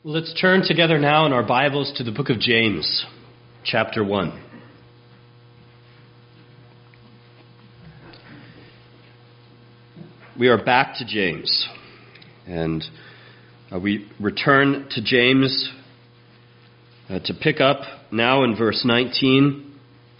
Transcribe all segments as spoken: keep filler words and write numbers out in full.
Let's turn together now in our Bibles to the book of James, chapter one. We are back to James, and uh, we return to James uh, to pick up now in verse nineteen.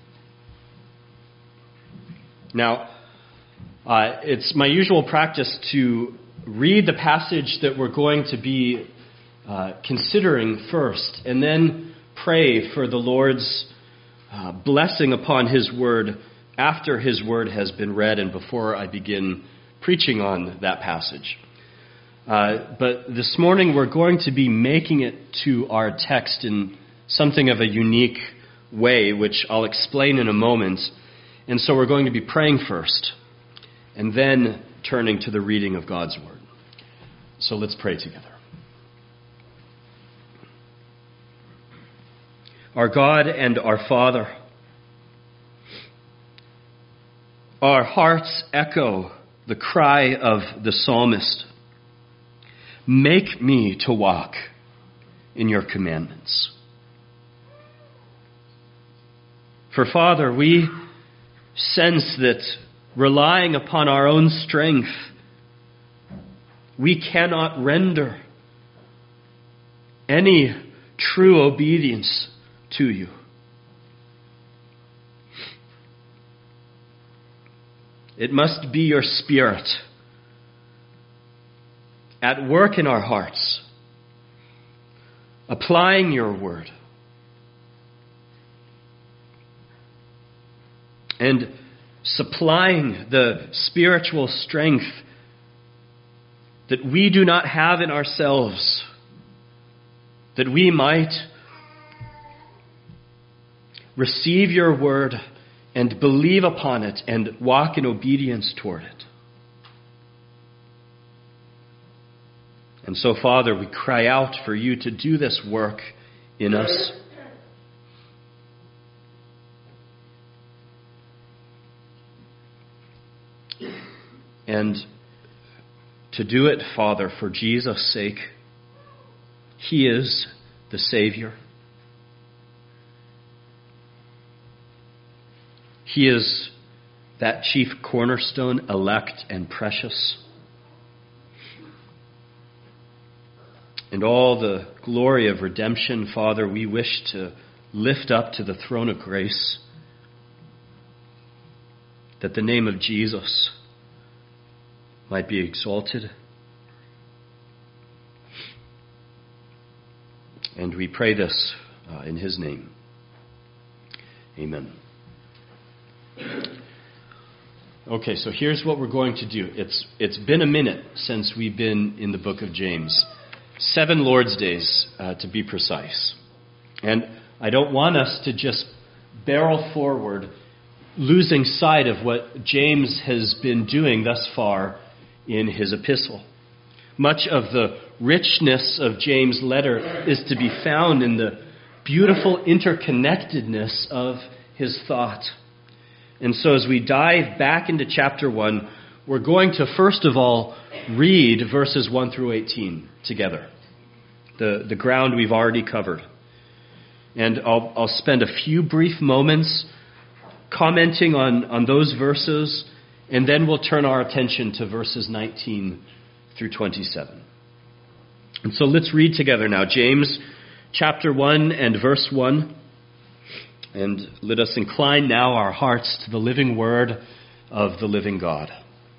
Now, uh, it's my usual practice to read the passage that we're going to be Uh, considering first, and then pray for the Lord's uh, blessing upon His Word after His Word has been read and before I begin preaching on that passage. Uh, but this morning we're going to be making it to our text in something of a unique way, which I'll explain in a moment. And so we're going to be praying first, and then turning to the reading of God's Word. So let's pray together. Our God and our Father, our hearts echo the cry of the psalmist, "Make me to walk in your commandments." For Father, we sense that relying upon our own strength, we cannot render any true obedience to you. It must be your Spirit at work in our hearts, applying your word, and supplying the spiritual strength that we do not have in ourselves, that we might receive your word and believe upon it and walk in obedience toward it. And so, Father, we cry out for you to do this work in us. And to do it, Father, for Jesus' sake. He is the Savior. He is that chief cornerstone, elect and precious. And all the glory of redemption, Father, we wish to lift up to the throne of grace, that the name of Jesus might be exalted. And we pray this uh, in His name. Amen. Okay, so here's what we're going to do. It's it's been a minute since we've been in the book of James. Seven Lord's Days, uh, to be precise. And I don't want us to just barrel forward, losing sight of what James has been doing thus far in his epistle. Much of the richness of James' letter is to be found in the beautiful interconnectedness of his thought. And so as we dive back into chapter one, we're going to first of all read verses one through eighteen together. The, the ground we've already covered. And I'll, I'll spend a few brief moments commenting on, on those verses, and then we'll turn our attention to verses nineteen through twenty-seven. And so let's read together now. James chapter one and verse one. And let us incline now our hearts to the living word of the living God.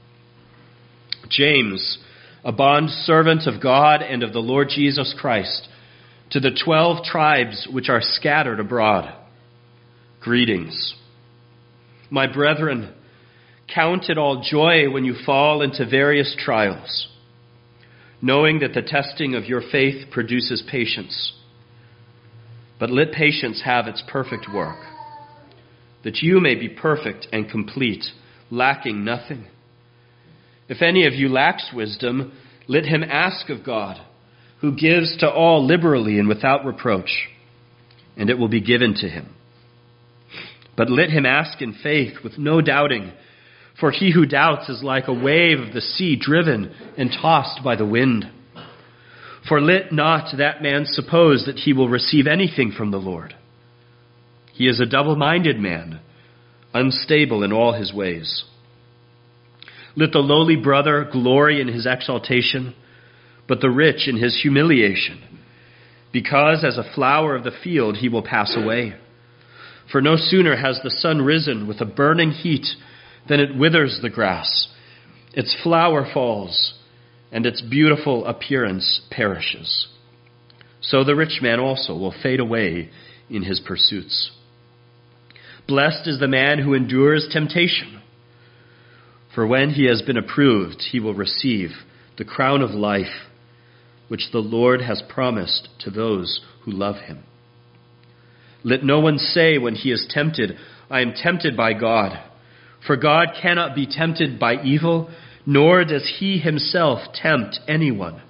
James, a bondservant of God and of the Lord Jesus Christ, to the twelve tribes which are scattered abroad, greetings. My brethren, count it all joy when you fall into various trials, knowing that the testing of your faith produces patience. But let patience have its perfect work, that you may be perfect and complete, lacking nothing. If any of you lacks wisdom, let him ask of God, who gives to all liberally and without reproach, and it will be given to him. But let him ask in faith with no doubting, for he who doubts is like a wave of the sea driven and tossed by the wind. For let not that man suppose that he will receive anything from the Lord. He is a double-minded man, unstable in all his ways. Let the lowly brother glory in his exaltation, but the rich in his humiliation, because as a flower of the field he will pass away. For no sooner has the sun risen with a burning heat than it withers the grass. Its flower falls, and its beautiful appearance perishes. So the rich man also will fade away in his pursuits. Blessed is the man who endures temptation, for when he has been approved, he will receive the crown of life, which the Lord has promised to those who love him. Let no one say when he is tempted, I am tempted by God. For God cannot be tempted by evil, nor does he himself tempt anyone.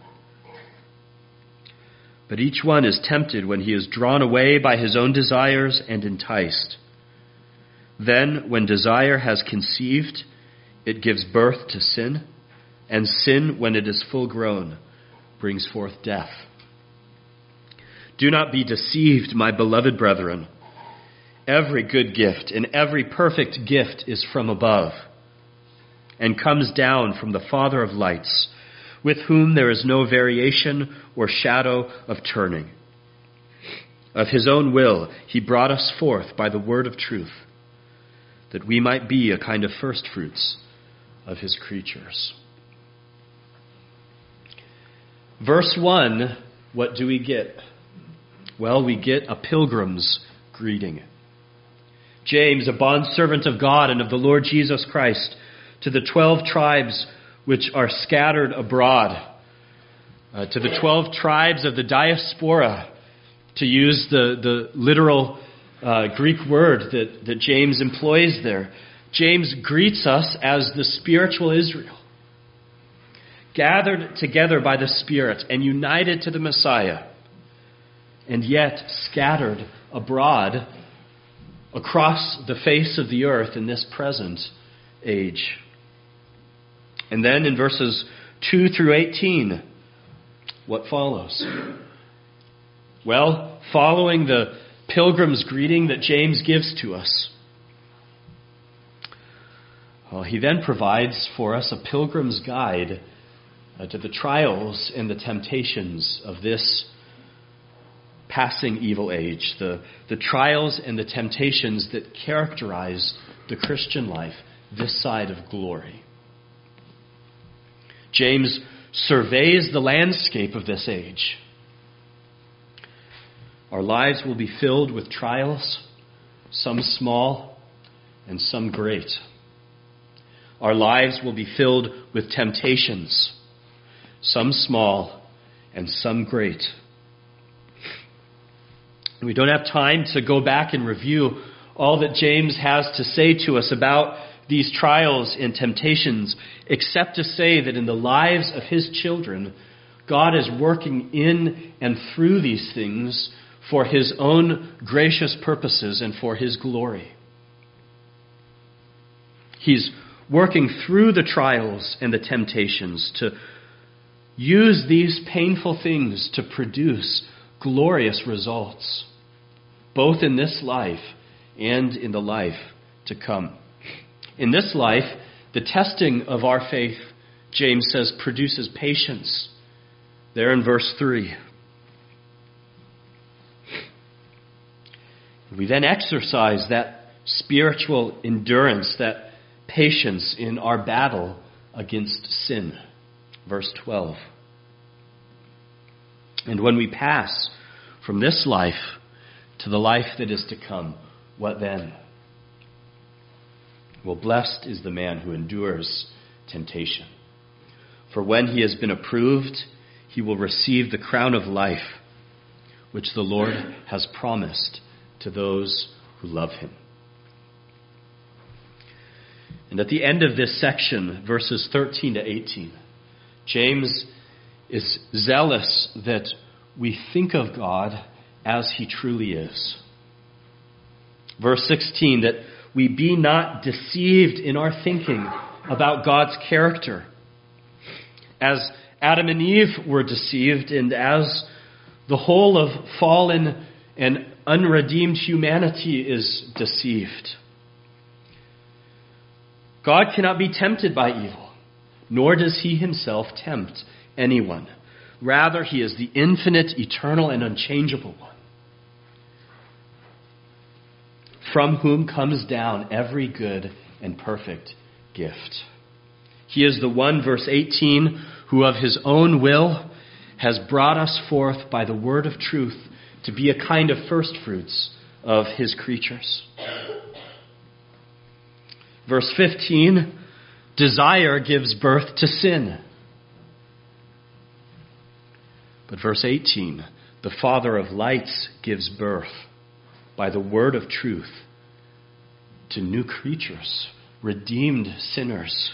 But each one is tempted when he is drawn away by his own desires and enticed. Then, when desire has conceived, it gives birth to sin, and sin, when it is full grown, brings forth death. Do not be deceived, my beloved brethren. Every good gift and every perfect gift is from above, and comes down from the Father of lights, with whom there is no variation or shadow of turning. Of his own will he brought us forth by the word of truth, that we might be a kind of firstfruits of his creatures. Verse one, what do we get? Well, we get a pilgrim's greeting. James, a bondservant of God and of the Lord Jesus Christ, to the twelve tribes which are scattered abroad, uh, to the twelve tribes of the diaspora, to use the, the literal uh, Greek word that, that James employs there. James greets us as the spiritual Israel, gathered together by the Spirit and united to the Messiah, and yet scattered abroad across the face of the earth in this present age. And then in verses two through eighteen, what follows? Well, following the pilgrim's greeting that James gives to us, well, he then provides for us a pilgrim's guide uh, to the trials and the temptations of this passing evil age, the, the trials and the temptations that characterize the Christian life this side of glory. James surveys the landscape of this age. Our lives will be filled with trials, some small and some great. Our lives will be filled with temptations, some small and some great. We don't have time to go back and review all that James has to say to us about these trials and temptations, except to say that in the lives of his children, God is working in and through these things for his own gracious purposes and for his glory. He's working through the trials and the temptations to use these painful things to produce glorious results, both in this life and in the life to come. In this life, the testing of our faith, James says, produces patience. There in verse three. We then exercise that spiritual endurance, that patience in our battle against sin. Verse twelve. And when we pass from this life to the life that is to come, what then? Well, blessed is the man who endures temptation. For when he has been approved, he will receive the crown of life, which the Lord has promised to those who love him. And at the end of this section, verses thirteen to eighteen, James is zealous that we think of God as he truly is. Verse sixteen, that we be not deceived in our thinking about God's character. As, Adam and Eve were deceived, and as the whole of fallen and unredeemed humanity is deceived. God cannot be tempted by evil, nor does he himself tempt anyone. Rather, he is the infinite, eternal, and unchangeable one, from whom comes down every good and perfect gift. He is the one, verse eighteen, who of his own will has brought us forth by the word of truth to be a kind of first fruits of his creatures. Verse fifteen, desire gives birth to sin. But verse eighteen, the Father of lights gives birth by the word of truth to new creatures, redeemed sinners,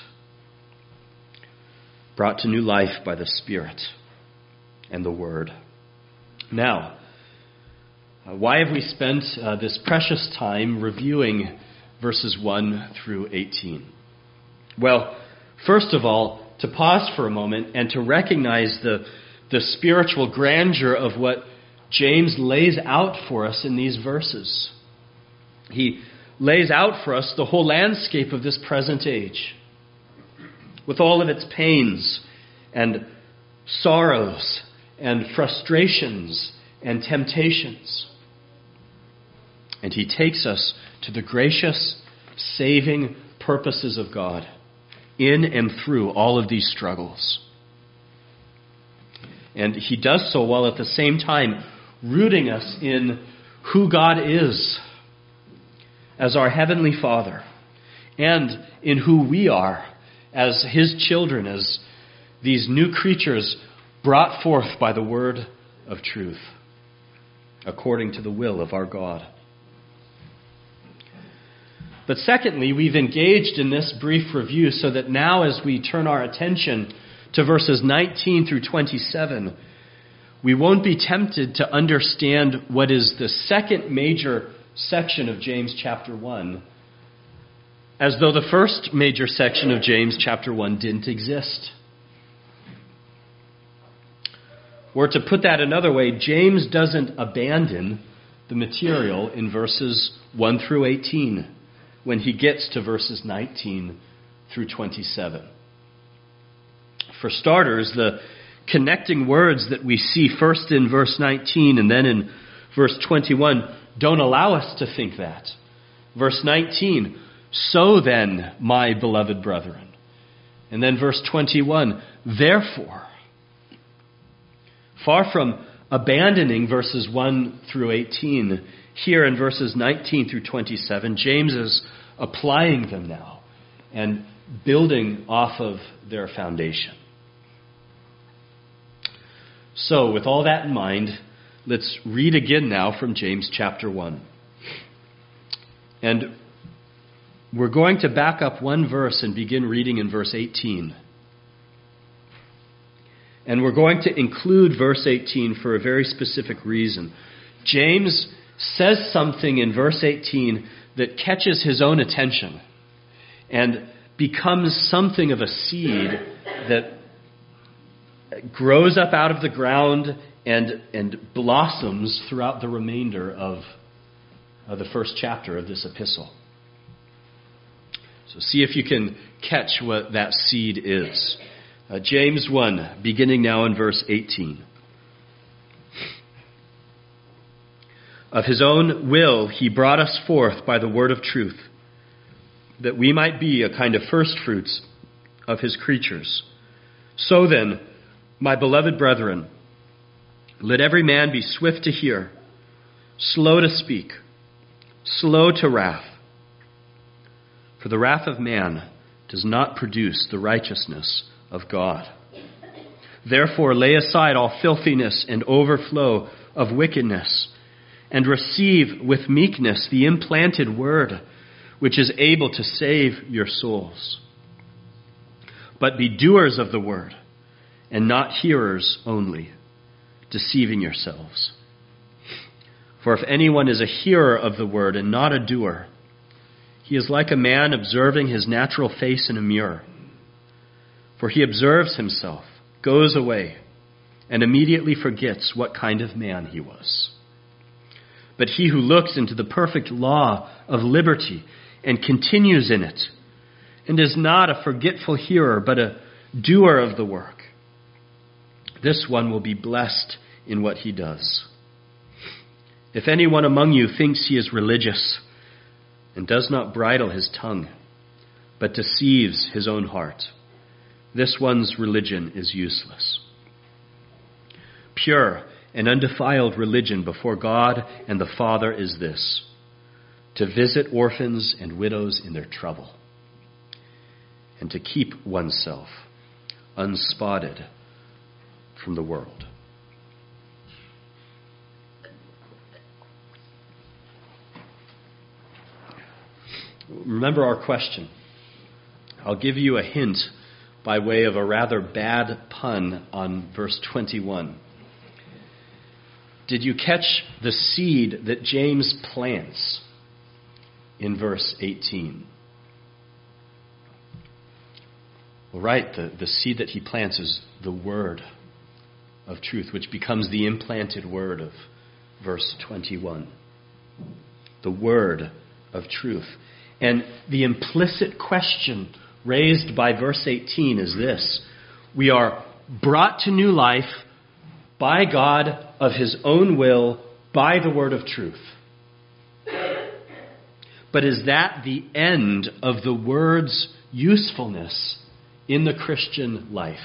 brought to new life by the Spirit and the Word. Now, uh, why have we spent uh, this precious time reviewing verses one through eighteen? Well, first of all, to pause for a moment and to recognize the, the spiritual grandeur of what James lays out for us in these verses. He lays out for us the whole landscape of this present age, with all of its pains and sorrows and frustrations and temptations. And he takes us to the gracious, saving purposes of God in and through all of these struggles. And he does so while at the same time rooting us in who God is as our Heavenly Father, and in who we are as his children, as these new creatures brought forth by the word of truth, according to the will of our God. But secondly, we've engaged in this brief review so that now as we turn our attention to verses nineteen through twenty-seven, we won't be tempted to understand what is the second major section of James chapter one, as though the first major section of James chapter one didn't exist. Or to put that another way, James doesn't abandon the material in verses one through eighteen when he gets to verses nineteen through twenty-seven. For starters, the connecting words that we see first in verse nineteen and then in verse twenty-one don't allow us to think that. Verse nineteen, so then, my beloved brethren. And then verse twenty-one, therefore. Far from abandoning verses one through eighteen, here in verses nineteen through twenty-seven, James is applying them now and building off of their foundation. So, with all that in mind, let's read again now from James chapter one. And we're going to back up one verse and begin reading in verse eighteen. And we're going to include verse eighteen for a very specific reason. James says something in verse eighteen that catches his own attention and becomes something of a seed that grows up out of the ground and, and blossoms throughout the remainder of, of the first chapter of this epistle. So see if you can catch what that seed is. Uh, James one, beginning now in verse eighteen. Of his own will he brought us forth by the word of truth, that we might be a kind of first fruits of his creatures. So then, my beloved brethren, let every man be swift to hear, slow to speak, slow to wrath. For the wrath of man does not produce the righteousness of God. Therefore lay aside all filthiness and overflow of wickedness, and receive with meekness the implanted word, which is able to save your souls. But be doers of the word, and not hearers only, deceiving yourselves. For if anyone is a hearer of the word and not a doer, he is like a man observing his natural face in a mirror. For he observes himself, goes away and immediately forgets what kind of man he was. But he who looks into the perfect law of liberty and continues in it, and is not a forgetful hearer, but a doer of the work, this one will be blessed in what he does. If anyone among you thinks he is religious and does not bridle his tongue, but deceives his own heart, this one's religion is useless. Pure and undefiled religion before God and the Father is this: to visit orphans and widows in their trouble, and to keep oneself unspotted from the world. Remember our question. I'll give you a hint by way of a rather bad pun on verse twenty-one. Did you catch the seed that James plants in verse eighteen? Well, right, the, the seed that he plants is the word of truth, which becomes the implanted word of verse twenty-one. The word of truth. And the implicit question raised by verse eighteen is this: we are brought to new life by God of his own will, by the word of truth. But is that the end of the word's usefulness in the Christian life?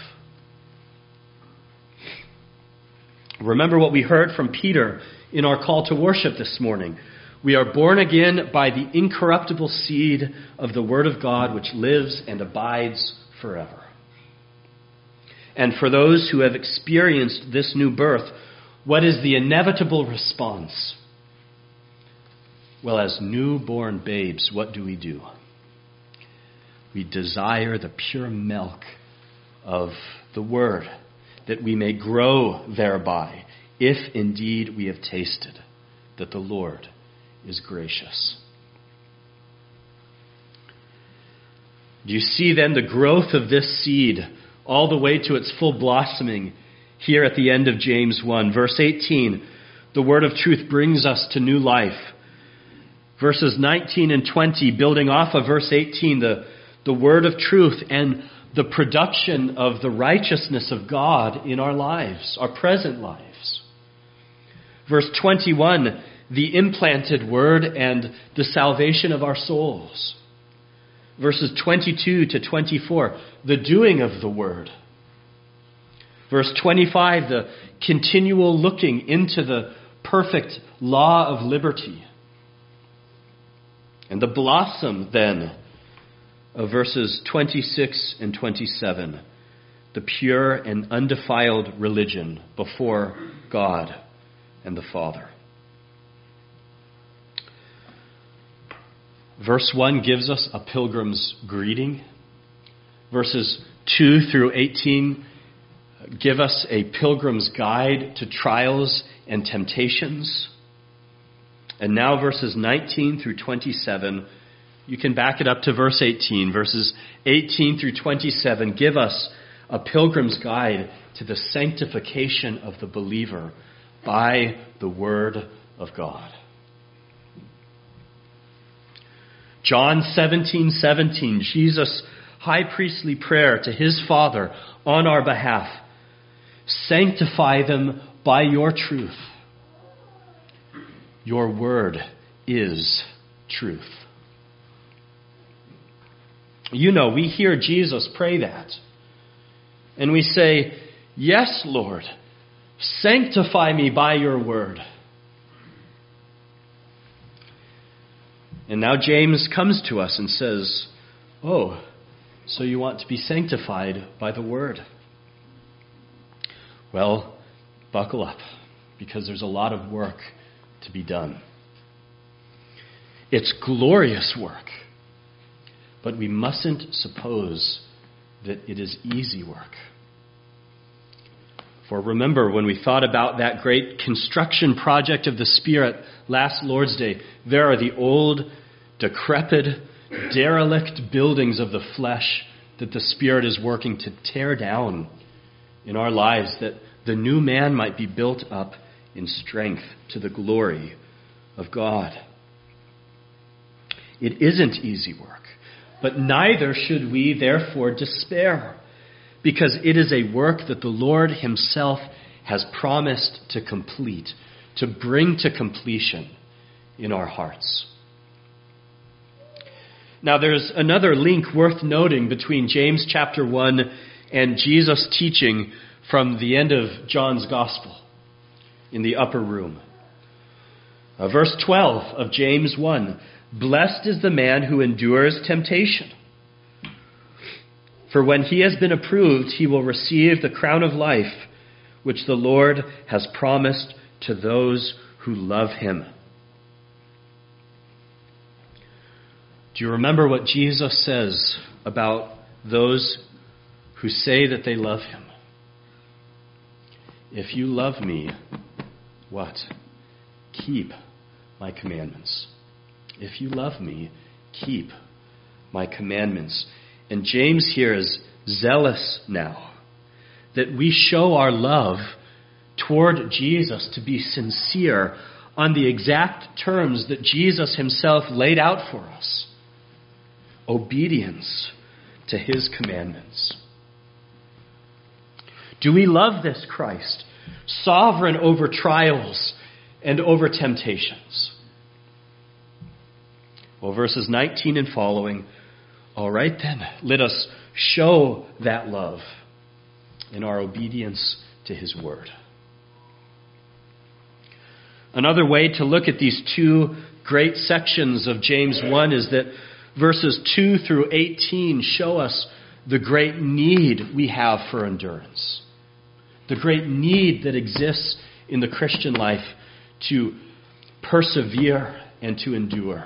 Remember what we heard from Peter in our call to worship this morning. We are born again by the incorruptible seed of the Word of God, which lives and abides forever. And for those who have experienced this new birth, what is the inevitable response? Well, as newborn babes, what do we do? We desire the pure milk of the Word, that we may grow thereby, if indeed we have tasted that the Lord is gracious. Do you see then the growth of this seed all the way to its full blossoming here at the end of James one? Verse eighteen, the word of truth brings us to new life. Verses nineteen and twenty, building off of verse eighteen, the, the word of truth and the production of the righteousness of God in our lives, our present lives. Verse twenty-one, the implanted word and the salvation of our souls. Verses twenty-two to twenty-four, the doing of the word. Verse twenty-five, the continual looking into the perfect law of liberty. And the blossom, then, of verses twenty-six and twenty-seven, the pure and undefiled religion before God and the Father. Verse one gives us a pilgrim's greeting. Verses two through eighteen give us a pilgrim's guide to trials and temptations. And now verses nineteen through twenty-seven, you can back it up to verse eighteen. Verses eighteen through twenty-seven give us a pilgrim's guide to the sanctification of the believer by the Word of God. John seventeen seventeen, Jesus' high priestly prayer to his Father on our behalf. Sanctify them by your truth. Your word is truth. You know, we hear Jesus pray that. And we say, yes, Lord, sanctify me by your word. And now James comes to us and says, oh, so you want to be sanctified by the word. Well, buckle up, because there's a lot of work to be done. It's glorious work, but we mustn't suppose that it is easy work. For remember, when we thought about that great construction project of the Spirit last Lord's Day, there are the old, decrepit, derelict buildings of the flesh that the Spirit is working to tear down in our lives, that the new man might be built up in strength to the glory of God. It isn't easy work, but neither should we therefore despair, because it is a work that the Lord himself has promised to complete, to bring to completion in our hearts. Now there's another link worth noting between James chapter one and Jesus' teaching from the end of John's Gospel in the upper room. Uh, verse twelve of James one, "Blessed is the man who endures temptation. For when he has been approved, he will receive the crown of life, which the Lord has promised to those who love him." Do you remember what Jesus says about those who say that they love him? If you love me, what? Keep my commandments. If you love me, keep my commandments. And James here is zealous now that we show our love toward Jesus to be sincere on the exact terms that Jesus himself laid out for us. Obedience to his commandments. Do we love this Christ, sovereign over trials and over temptations? Well, verses nineteen and following, all right then, let us show that love in our obedience to his word. Another way to look at these two great sections of James one is that verses two through eighteen show us the great need we have for endurance. The great need that exists in the Christian life to persevere and to endure.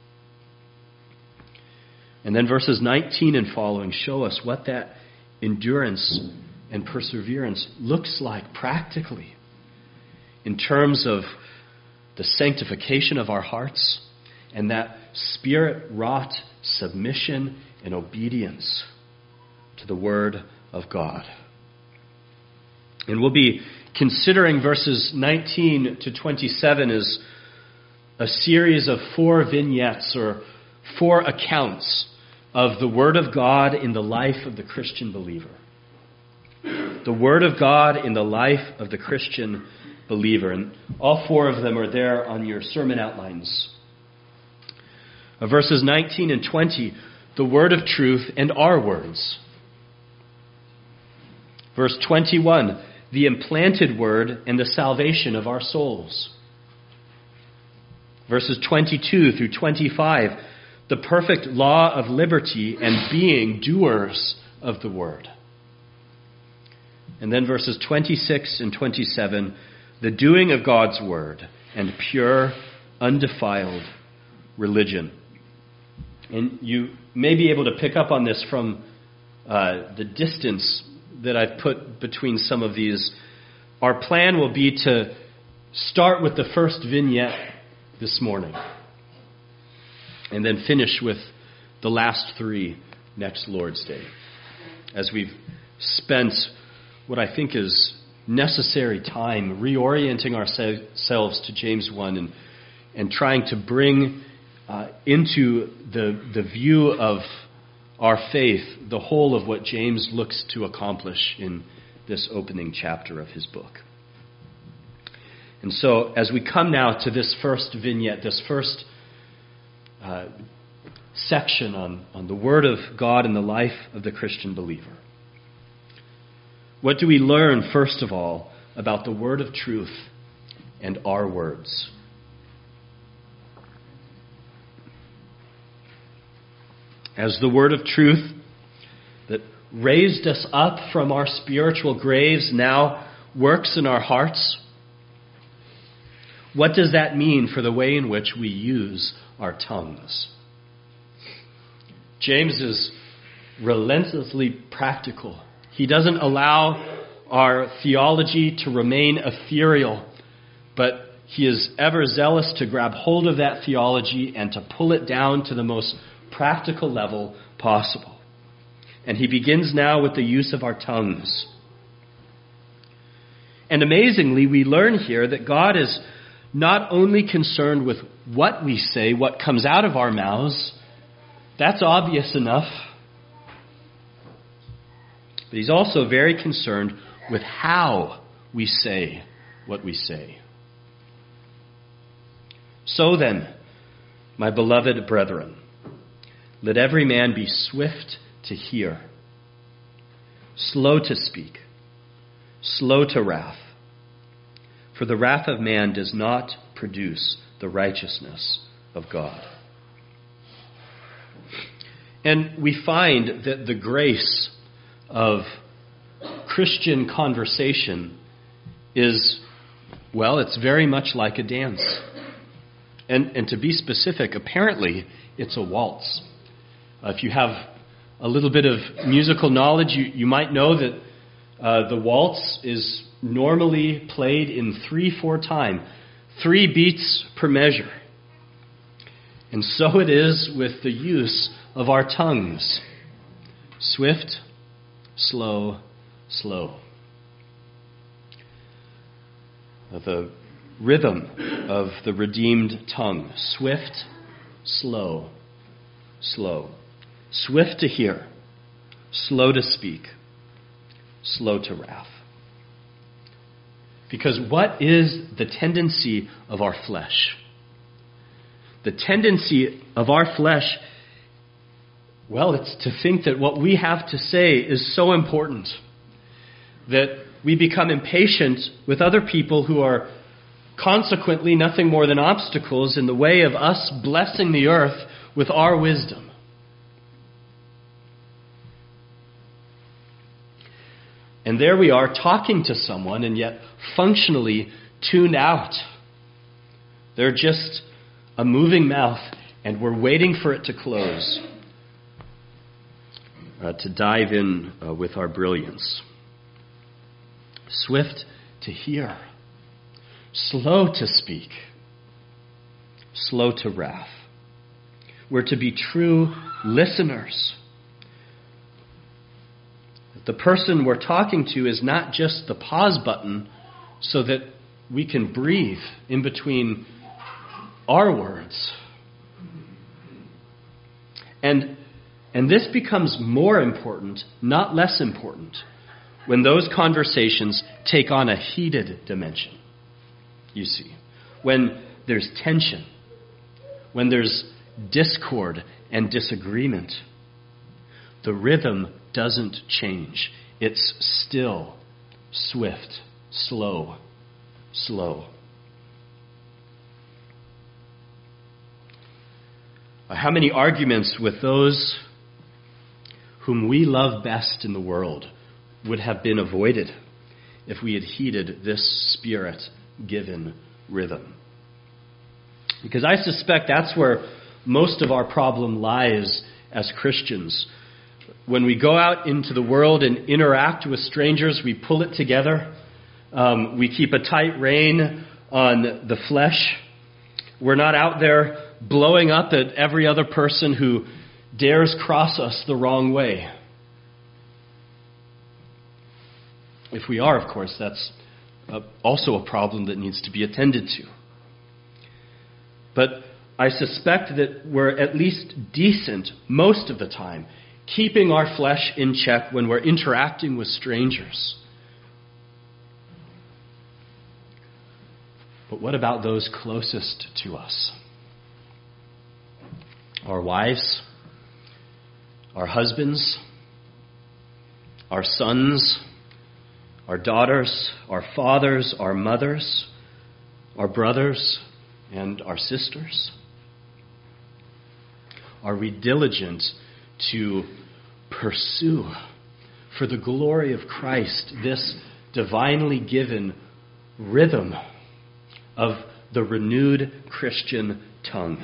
And then verses nineteen and following show us what that endurance and perseverance looks like practically in terms of the sanctification of our hearts and that Spirit-wrought submission and obedience to the Word of God. And we'll be considering verses nineteen to twenty-seven as a series of four vignettes or four accounts of the Word of God in the life of the Christian believer. The Word of God in the life of the Christian believer. And all four of them are there on your sermon outlines. Uh, verses nineteen and twenty, the word of truth and our words. Verse twenty-one, the implanted word and the salvation of our souls. Verses twenty-two through twenty-five, the perfect law of liberty and being doers of the word. And then verses twenty-six and twenty-seven, the doing of God's word and pure, undefiled religion. And you may be able to pick up on this from uh, the distance that I've put between some of these. Our plan will be to start with the first vignette this morning and then finish with the last three next Lord's Day, as we've spent what I think is necessary time reorienting ourselves to James one and, and trying to bring uh, into the, the view of our faith the whole of what James looks to accomplish in this opening chapter of his book. And so as we come now to this first vignette, this first uh, section on, on the Word of God in the life of the Christian believer, what do we learn, first of all, about the word of truth and our words? As the word of truth that raised us up from our spiritual graves now works in our hearts, what does that mean for the way in which we use our tongues? James is relentlessly practical. He doesn't allow our theology to remain ethereal, but he is ever zealous to grab hold of that theology and to pull it down to the most practical level possible. And he begins now with the use of our tongues. And amazingly, we learn here that God is not only concerned with what we say, what comes out of our mouths. That's obvious enough. But he's also very concerned with how we say what we say. So then, my beloved brethren, let every man be swift to hear, slow to speak, slow to wrath. For the wrath of man does not produce the righteousness of God. And we find that the grace of Christian conversation is, well, it's very much like a dance. And, and to be specific, apparently it's a waltz. Uh, if you have a little bit of musical knowledge, you, you might know that uh, the waltz is normally played in three four time, three beats per measure. And so it is with the use of our tongues. Swift, slow, slow. The rhythm of the redeemed tongue. Swift, slow, slow. Swift to hear, slow to speak, slow to wrath. Because what is the tendency of our flesh? The tendency of our flesh, well, it's to think that what we have to say is so important that we become impatient with other people who are consequently nothing more than obstacles in the way of us blessing the earth with our wisdom. And there we are talking to someone and yet functionally tuned out. They're just a moving mouth and we're waiting for it to close, uh, to dive in uh, with our brilliance. Swift to hear, slow to speak, slow to wrath. We're to be true listeners. The person we're talking to is not just the pause button so that we can breathe in between our words. And, and this becomes more important, not less important, when those conversations take on a heated dimension. You see, when there's tension, when there's discord and disagreement, the rhythm doesn't change. It's still swift, slow, slow. How many arguments with those whom we love best in the world would have been avoided if we had heeded this Spirit-given rhythm? Because I suspect that's where most of our problem lies as Christians. When we go out into the world and interact with strangers, we pull it together. Um, we keep a tight rein on the flesh. We're not out there blowing up at every other person who dares cross us the wrong way. If we are, of course, that's uh, also a problem that needs to be attended to. But I suspect that we're at least decent most of the time, keeping our flesh in check when we're interacting with strangers. But what about those closest to us? Our wives, our husbands, our sons, our daughters, our fathers, our mothers, our brothers, and our sisters? Are we diligent to pursue, for the glory of Christ, this divinely given rhythm of the renewed Christian tongue?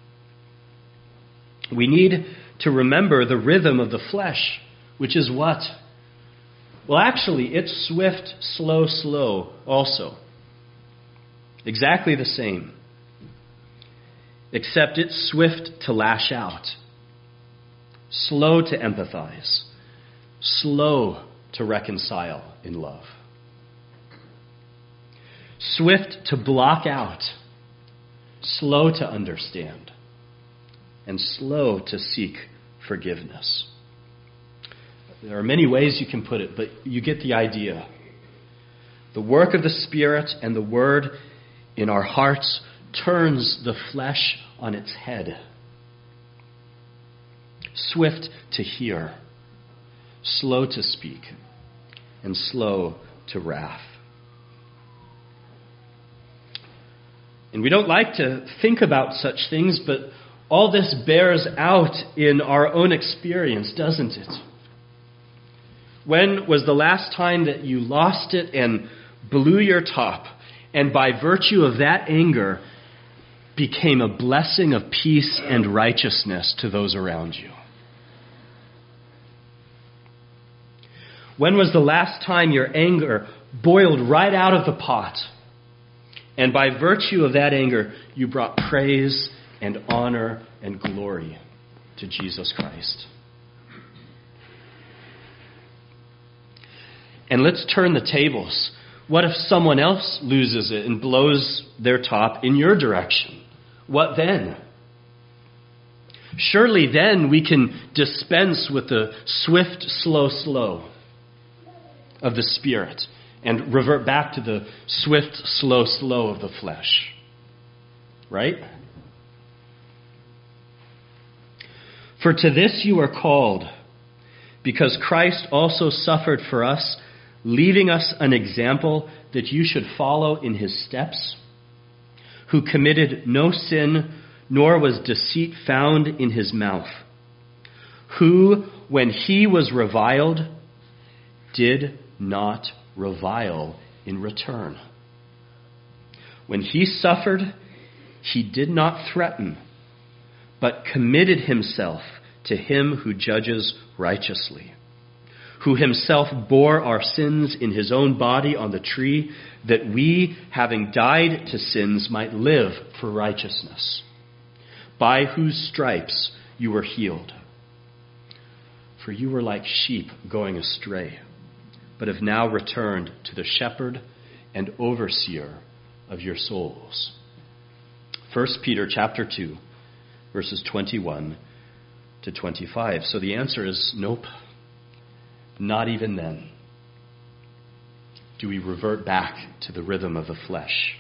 We need to remember the rhythm of the flesh, which is what? Well, actually, it's swift, slow, slow also. Exactly the same. Except it's swift to lash out, slow to empathize, slow to reconcile in love. swift to block out, slow to understand, and slow to seek forgiveness. There are many ways you can put it, but you get the idea. The work of the Spirit and the Word in our hearts turns the flesh on its head. Swift to hear, slow to speak, and slow to wrath. And we don't like to think about such things, but all this bears out in our own experience, doesn't it? When was the last time that you lost it and blew your top, and by virtue of that anger became a blessing of peace and righteousness to those around you? When was the last time your anger boiled right out of the pot, and by virtue of that anger you brought praise and honor and glory to Jesus Christ? And let's turn the tables. What if someone else loses it and blows their top in your direction? What then? Surely then we can dispense with the swift, slow, slow of the Spirit and revert back to the swift, slow, slow of the flesh. Right? For to this you are called, because Christ also suffered for us, leaving us an example that you should follow in his steps, who committed no sin, nor was deceit found in his mouth, who, when he was reviled, did not revile in return. When he suffered, he did not threaten, but committed himself to him who judges righteously, who himself bore our sins in his own body on the tree, that we, having died to sins, might live for righteousness, by whose stripes you were healed. For you were like sheep going astray, but have now returned to the shepherd and overseer of your souls. First Peter chapter two, verses twenty-one to twenty-five. So the answer is nope. Not even then do we revert back to the rhythm of the flesh.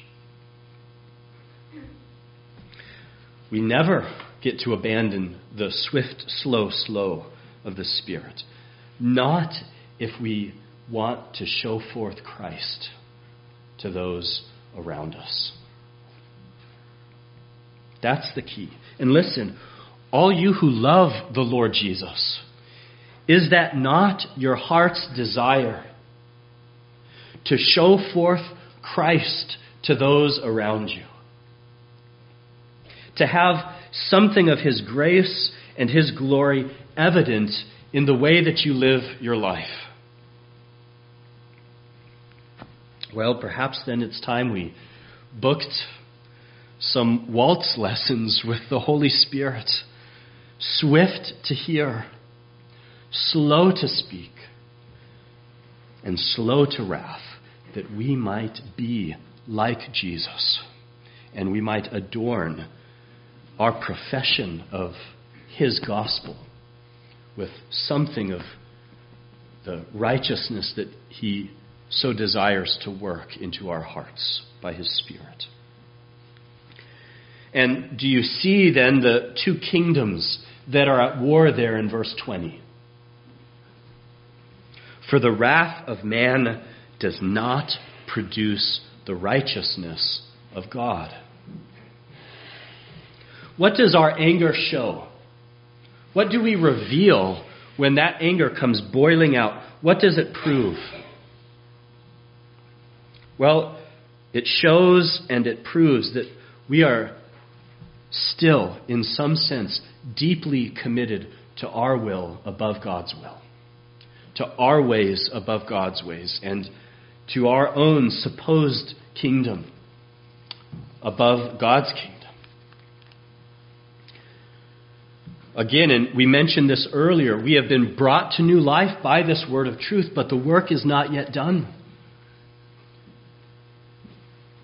We never get to abandon the swift, slow, slow of the Spirit. Not if we want to show forth Christ to those around us. That's the key. And listen, all you who love the Lord Jesus, is that not your heart's desire to show forth Christ to those around you? To have something of his grace and his glory evident in the way that you live your life? Well, perhaps then it's time we booked some waltz lessons with the Holy Spirit. Swift to hear, slow to speak, and slow to wrath, that we might be like Jesus, and we might adorn our profession of his gospel with something of the righteousness that he so desires to work into our hearts by his Spirit. And do you see then the two kingdoms that are at war there in verse twenty? For the wrath of man does not produce the righteousness of God. What does our anger show? What do we reveal when that anger comes boiling out? What does it prove? Well, it shows and it proves that we are still, in some sense, deeply committed to our will above God's will, to our ways above God's ways, and to our own supposed kingdom above God's kingdom. Again, and we mentioned this earlier, we have been brought to new life by this word of truth, but the work is not yet done.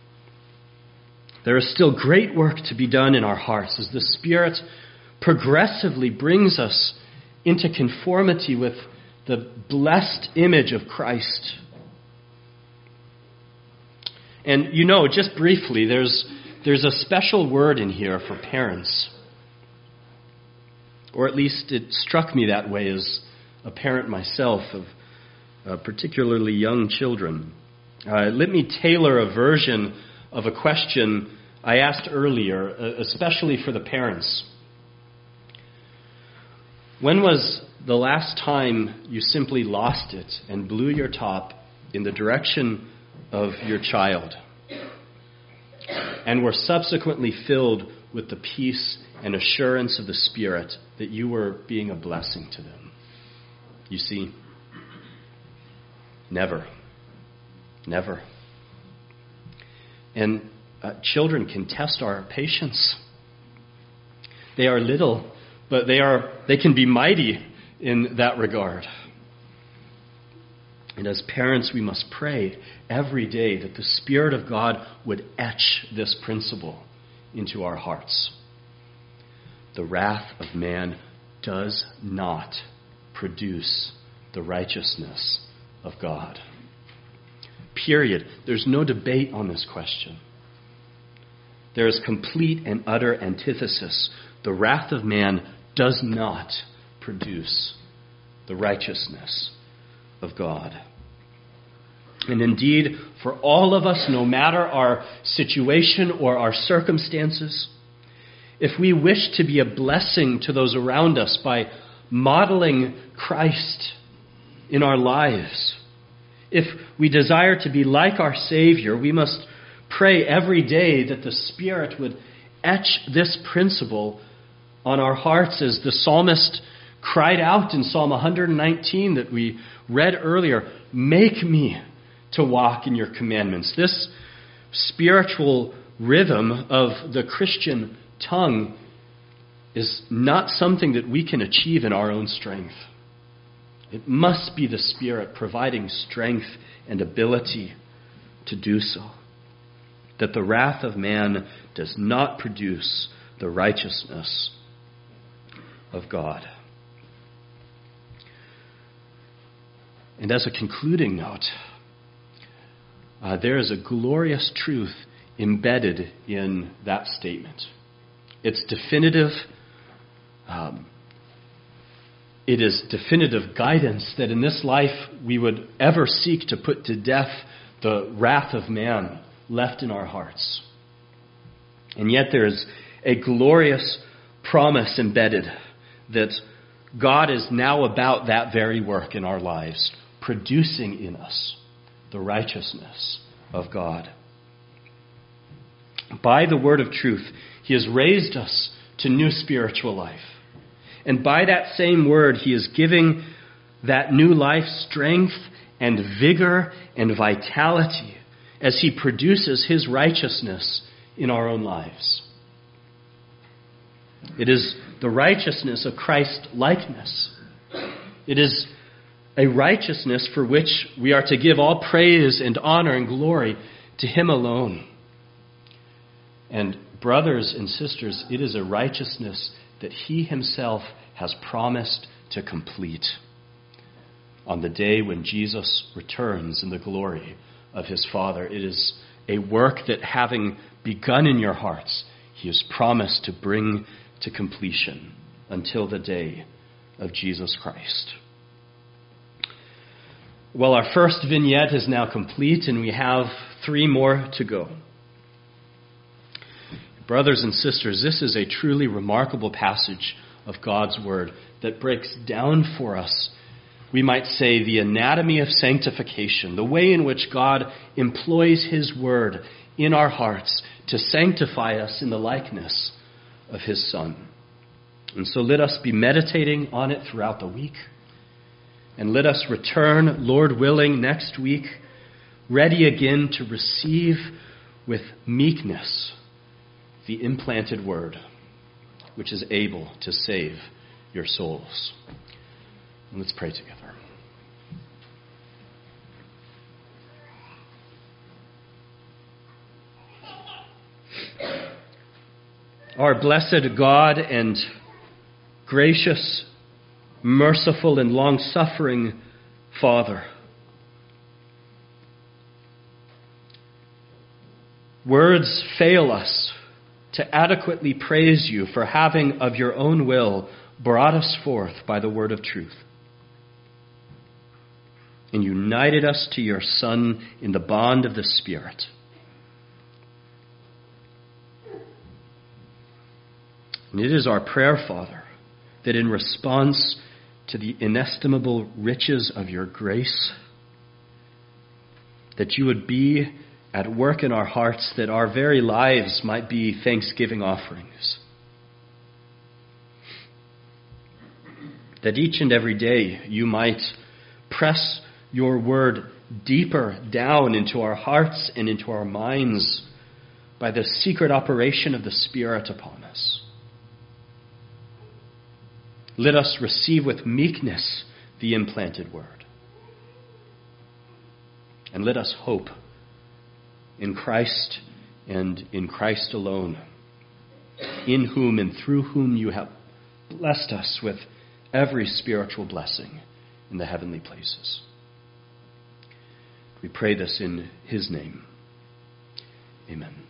There is still great work to be done in our hearts as the Spirit progressively brings us into conformity with the blessed image of Christ. And you know, just briefly, there's there's a special word in here for parents. Or at least it struck me that way as a parent myself of uh, particularly young children. Uh, let me tailor a version of a question I asked earlier, uh, especially for the parents. When was the last time you simply lost it and blew your top in the direction of your child and were subsequently filled with the peace and assurance of the Spirit that you were being a blessing to them? You see, never. Never. And uh, children can test our patience. They are little, but they are they can be mighty in that regard. And as parents, we must pray every day that the Spirit of God would etch this principle into our hearts. The wrath of man does not produce the righteousness of God. Period. There's no debate on this question. There is complete and utter antithesis. The wrath of man does not produce the righteousness of God. And indeed, for all of us, no matter our situation or our circumstances, if we wish to be a blessing to those around us by modeling Christ in our lives, if we desire to be like our Savior, we must pray every day that the Spirit would etch this principle on our hearts, as the psalmist cried out in Psalm one nineteen that we read earlier, "Make me to walk in your commandments." This spiritual rhythm of the Christian tongue is not something that we can achieve in our own strength. It must be the Spirit providing strength and ability to do so. That the wrath of man does not produce the righteousness of God. And as a concluding note, uh, there is a glorious truth embedded in that statement. It's definitive. Um, it is definitive guidance that in this life we would ever seek to put to death the wrath of man left in our hearts. And yet there is a glorious promise embedded that God is now about that very work in our lives, producing in us the righteousness of God. By the word of truth, He has raised us to new spiritual life. And by that same word, He is giving that new life strength and vigor and vitality as He produces His righteousness in our own lives. It is the righteousness of Christ likeness. It is a righteousness for which we are to give all praise and honor and glory to Him alone. And brothers and sisters, it is a righteousness that He Himself has promised to complete on the day when Jesus returns in the glory of His Father. It is a work that, having begun in your hearts, He has promised to bring to completion until the day of Jesus Christ. Well, our first vignette is now complete, and we have three more to go. Brothers and sisters, this is a truly remarkable passage of God's Word that breaks down for us, we might say, the anatomy of sanctification, the way in which God employs His Word in our hearts to sanctify us in the likeness of His Son. And so let us be meditating on it throughout the week. And let us return, Lord willing, next week, ready again to receive with meekness the implanted word, which is able to save your souls. And let's pray together. Our blessed God and gracious, merciful, and long-suffering Father, words fail us to adequately praise you for having of your own will brought us forth by the word of truth and united us to your Son in the bond of the Spirit. And it is our prayer, Father, that in response to the inestimable riches of your grace, that you would be at work in our hearts, that our very lives might be thanksgiving offerings. That each and every day you might press your word deeper down into our hearts and into our minds by the secret operation of the Spirit upon us. Let us receive with meekness the implanted word. And let us hope in Christ and in Christ alone, in whom and through whom you have blessed us with every spiritual blessing in the heavenly places. We pray this in his name. Amen.